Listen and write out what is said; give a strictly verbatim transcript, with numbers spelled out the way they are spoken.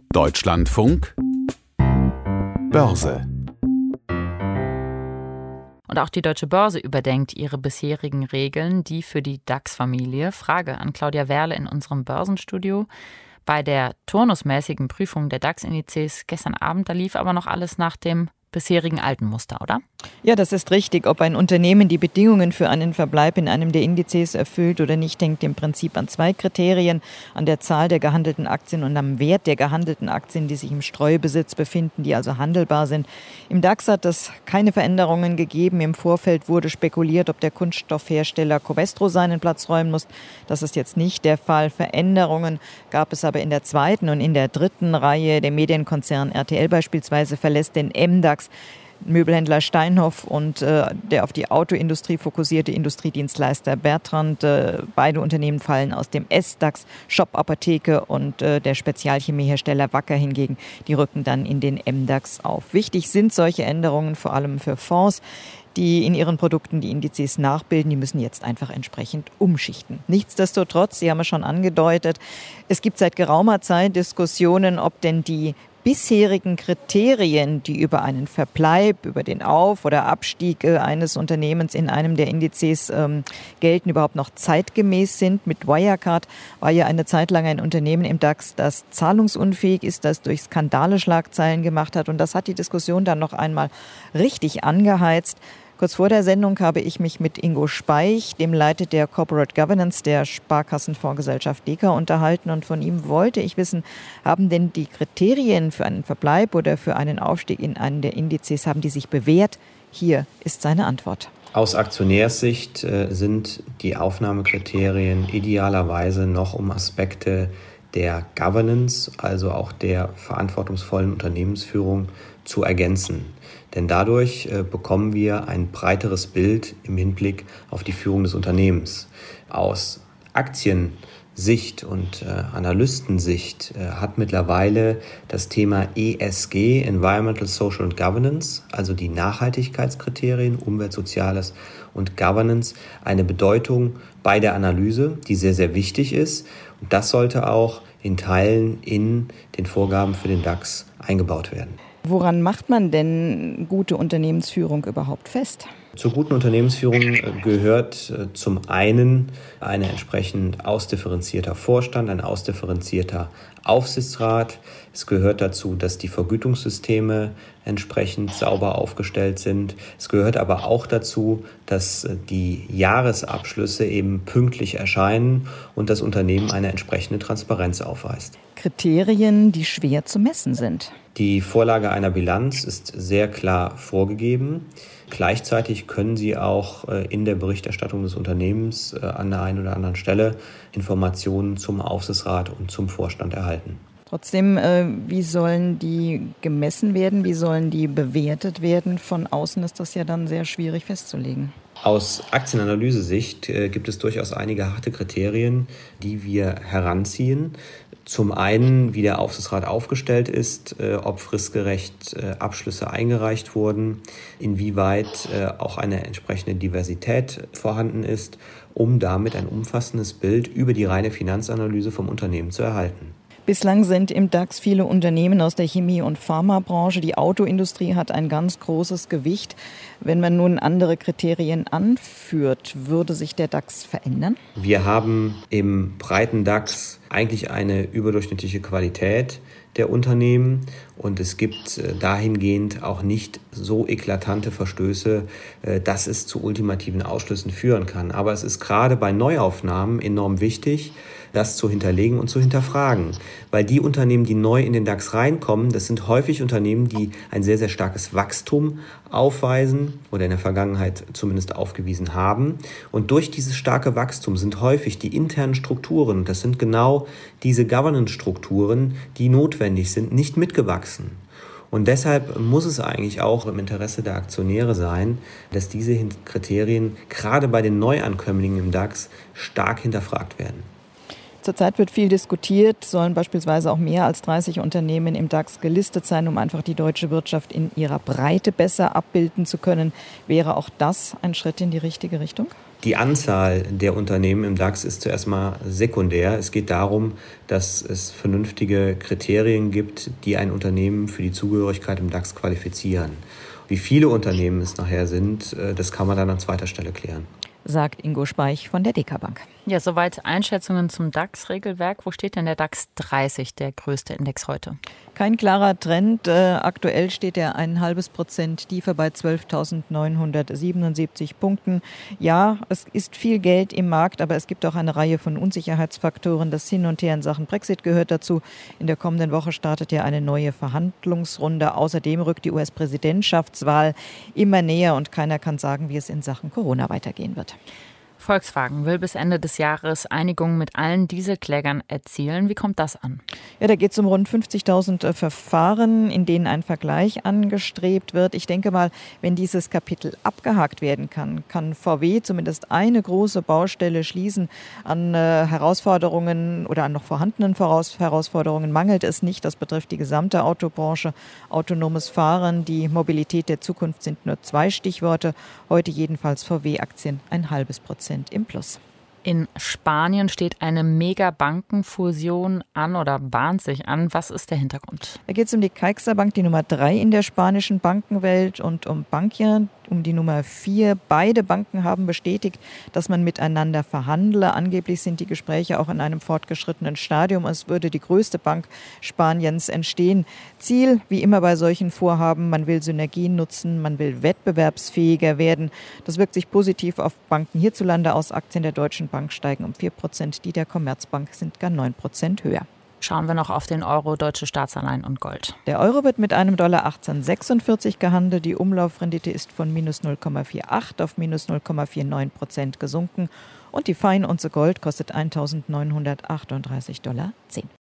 Deutschlandfunk Börse. Und auch die Deutsche Börse überdenkt ihre bisherigen Regeln, die für die DAX-Familie. Frage an Claudia Werle in unserem Börsenstudio. Bei der turnusmäßigen Prüfung der DAX-Indizes gestern Abend, da lief aber noch alles nach dem bisherigen alten Muster, oder? Ja, das ist richtig. Ob ein Unternehmen die Bedingungen für einen Verbleib in einem der Indizes erfüllt oder nicht, hängt im Prinzip an zwei Kriterien: an der Zahl der gehandelten Aktien und am Wert der gehandelten Aktien, die sich im Streubesitz befinden, die also handelbar sind. Im DAX hat es keine Veränderungen gegeben. Im Vorfeld wurde spekuliert, ob der Kunststoffhersteller Covestro seinen Platz räumen muss. Das ist jetzt nicht der Fall. Veränderungen gab es aber in der zweiten und in der dritten Reihe. Der Medienkonzern R T L beispielsweise verlässt den M DAX. Möbelhändler Steinhoff und äh, der auf die Autoindustrie fokussierte Industriedienstleister Bertrand. Äh, beide Unternehmen fallen aus dem S DAX. Shop Apotheke und äh, der Spezialchemiehersteller Wacker hingegen, die rücken dann in den M DAX auf. Wichtig sind solche Änderungen vor allem für Fonds, die in ihren Produkten die Indizes nachbilden. Die müssen jetzt einfach entsprechend umschichten. Nichtsdestotrotz, Sie haben es schon angedeutet, es gibt seit geraumer Zeit Diskussionen, ob denn die bisherigen Kriterien, die über einen Verbleib, über den Auf- oder Abstieg äh, eines Unternehmens in einem der Indizes ähm, gelten, überhaupt noch zeitgemäß sind. Mit Wirecard war ja eine Zeit lang ein Unternehmen im DAX, das zahlungsunfähig ist, das durch Skandale Schlagzeilen gemacht hat. Und das hat die Diskussion dann noch einmal richtig angeheizt. Kurz vor der Sendung habe ich mich mit Ingo Speich, dem Leiter der Corporate Governance der Sparkassenfondsgesellschaft Deka, unterhalten. Und von ihm wollte ich wissen, haben denn die Kriterien für einen Verbleib oder für einen Aufstieg in einen der Indizes, haben die sich bewährt? Hier ist seine Antwort. Aus Aktionärssicht äh, sind die Aufnahmekriterien idealerweise noch um Aspekte der Governance, also auch der verantwortungsvollen Unternehmensführung, zu ergänzen. Denn dadurch äh, bekommen wir ein breiteres Bild im Hinblick auf die Führung des Unternehmens. Aus Aktiensicht und äh, Analystensicht äh, hat mittlerweile das Thema E S G, Environmental, Social and Governance, also die Nachhaltigkeitskriterien, Umwelt, Soziales und Governance, eine Bedeutung bei der Analyse, die sehr, sehr wichtig ist. Und das sollte auch in Teilen in den Vorgaben für den DAX eingebaut werden. Woran macht man denn gute Unternehmensführung überhaupt fest? Zur guten Unternehmensführung gehört zum einen ein entsprechend ausdifferenzierter Vorstand, ein ausdifferenzierter Aufsichtsrat. Es gehört dazu, dass die Vergütungssysteme entsprechend sauber aufgestellt sind. Es gehört aber auch dazu, dass die Jahresabschlüsse eben pünktlich erscheinen und das Unternehmen eine entsprechende Transparenz aufweist. Kriterien, die schwer zu messen sind. Die Vorlage einer Bilanz ist sehr klar vorgegeben. Gleichzeitig können Sie auch in der Berichterstattung des Unternehmens an der einen oder anderen Stelle Informationen zum Aufsichtsrat und zum Vorstand erhalten. Trotzdem, äh, wie sollen die gemessen werden? Wie sollen die bewertet werden? Von außen ist das ja dann sehr schwierig festzulegen. Aus Aktienanalyse-Sicht äh, gibt es durchaus einige harte Kriterien, die wir heranziehen. Zum einen, wie der Aufsichtsrat aufgestellt ist, äh, ob fristgerecht äh, Abschlüsse eingereicht wurden, inwieweit äh, auch eine entsprechende Diversität vorhanden ist, um damit ein umfassendes Bild über die reine Finanzanalyse vom Unternehmen zu erhalten. Bislang sind im DAX viele Unternehmen aus der Chemie- und Pharmabranche. Die Autoindustrie hat ein ganz großes Gewicht. Wenn man nun andere Kriterien anführt, würde sich der DAX verändern? Wir haben im breiten DAX eigentlich eine überdurchschnittliche Qualität der Unternehmen und es gibt dahingehend auch nicht so eklatante Verstöße, dass es zu ultimativen Ausschlüssen führen kann. Aber es ist gerade bei Neuaufnahmen enorm wichtig, das zu hinterlegen und zu hinterfragen. Weil die Unternehmen, die neu in den DAX reinkommen, das sind häufig Unternehmen, die ein sehr, sehr starkes Wachstum aufweisen oder in der Vergangenheit zumindest aufgewiesen haben. Und durch dieses starke Wachstum sind häufig die internen Strukturen, das sind genau diese Governance-Strukturen, die notwendig sind, nicht mitgewachsen. Und deshalb muss es eigentlich auch im Interesse der Aktionäre sein, dass diese Kriterien gerade bei den Neuankömmlingen im DAX stark hinterfragt werden. Zurzeit wird viel diskutiert, sollen beispielsweise auch mehr als dreißig Unternehmen im DAX gelistet sein, um einfach die deutsche Wirtschaft in ihrer Breite besser abbilden zu können. Wäre auch das ein Schritt in die richtige Richtung? Die Anzahl der Unternehmen im DAX ist zuerst mal sekundär. Es geht darum, dass es vernünftige Kriterien gibt, die ein Unternehmen für die Zugehörigkeit im DAX qualifizieren. Wie viele Unternehmen es nachher sind, das kann man dann an zweiter Stelle klären. Sagt Ingo Speich von der D K Bank. Ja, soweit Einschätzungen zum DAX-Regelwerk. Wo steht denn der DAX dreißig, der größte Index heute? Kein klarer Trend. Äh, aktuell steht er ein halbes Prozent tiefer bei zwölftausendneunhundertsiebenundsiebzig Punkten. Ja, es ist viel Geld im Markt, aber es gibt auch eine Reihe von Unsicherheitsfaktoren. Das Hin und Her in Sachen Brexit gehört dazu. In der kommenden Woche startet ja eine neue Verhandlungsrunde. Außerdem rückt die U S-Präsidentschaftswahl immer näher und keiner kann sagen, wie es in Sachen Corona weitergehen wird. Volkswagen will bis Ende des Jahres Einigung mit allen Dieselklägern erzielen. Wie kommt das an? Ja, da geht es um rund fünfzigtausend Verfahren, in denen ein Vergleich angestrebt wird. Ich denke mal, wenn dieses Kapitel abgehakt werden kann, kann V W zumindest eine große Baustelle schließen. An äh, Herausforderungen oder an noch vorhandenen Voraus- Herausforderungen mangelt es nicht. Das betrifft die gesamte Autobranche. Autonomes Fahren, die Mobilität der Zukunft sind nur zwei Stichworte. Heute jedenfalls V W-Aktien ein halbes Prozent im Plus. In Spanien steht eine Megabankenfusion an oder bahnt sich an. Was ist der Hintergrund? Da geht es um die CaixaBank, die Nummer drei in der spanischen Bankenwelt, und um Bankia, um die Nummer vier. Beide Banken haben bestätigt, dass man miteinander verhandle. Angeblich sind die Gespräche auch in einem fortgeschrittenen Stadium. Es würde die größte Bank Spaniens entstehen. Ziel, wie immer bei solchen Vorhaben, man will Synergien nutzen, man will wettbewerbsfähiger werden. Das wirkt sich positiv auf Banken hierzulande aus. Aktien der Deutschen Bank steigen um vier Prozent, die der Commerzbank sind gar neun Prozent höher. Schauen wir noch auf den Euro, deutsche Staatsanleihen und Gold. Der Euro wird mit einem Dollar achtzehn sechsundvierzig gehandelt. Die Umlaufrendite ist von minus null Komma achtundvierzig auf minus null Komma neunundvierzig Prozent gesunken. Und die Feinunze Gold kostet eintausendneunhundertachtunddreißig Dollar zehn.